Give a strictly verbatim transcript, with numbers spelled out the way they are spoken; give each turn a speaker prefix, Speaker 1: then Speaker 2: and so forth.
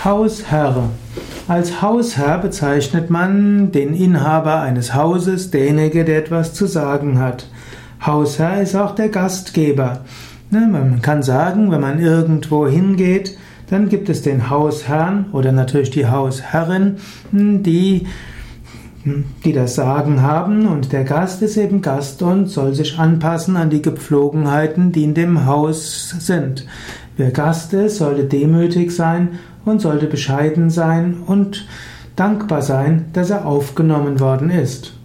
Speaker 1: Hausherr. Als Hausherr bezeichnet man den Inhaber eines Hauses, derjenige, der etwas zu sagen hat. Hausherr ist auch der Gastgeber. Man kann sagen, wenn man irgendwo hingeht, dann gibt es den Hausherrn oder natürlich die Hausherrin, die, die das Sagen haben, und der Gast ist eben Gast und soll sich anpassen an die Gepflogenheiten, die in dem Haus sind. Wer Gast ist, sollte demütig sein und sollte bescheiden sein und dankbar sein, dass er aufgenommen worden ist.